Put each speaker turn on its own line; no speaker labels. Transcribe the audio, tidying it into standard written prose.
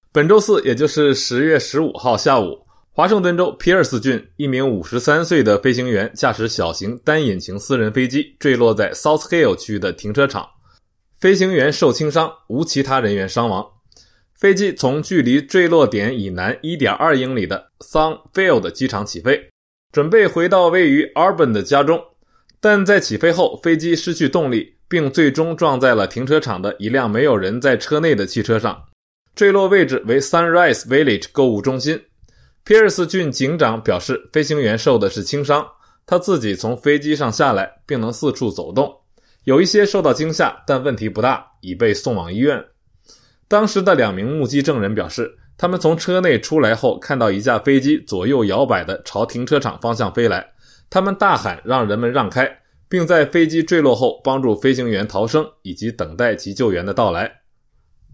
本周四，也就是10月15号下午，华盛顿州皮尔斯郡一名53岁的飞行员驾驶小型单引擎私人飞机坠落在 South Hill 区的停车场，飞行员受轻伤，无其他人员伤亡。飞机从距离坠落点以南 1.2 英里的 Sunfield 机场起飞，准备回到位于 Auburn 的家中，但在起飞后飞机失去动力，并最终撞在了停车场的一辆没有人在车内的汽车上。坠落位置为 Sunrise Village 购物中心。皮尔斯郡警长表示，飞行员受的是轻伤，他自己从飞机上下来并能四处走动，有一些受到惊吓，但问题不大，已被送往医院。当时的2名目击证人表示，他们从车内出来后看到一架飞机左右摇摆地朝停车场方向飞来，他们大喊让人们让开，并在飞机坠落后帮助飞行员逃生以及等待急救员的到来。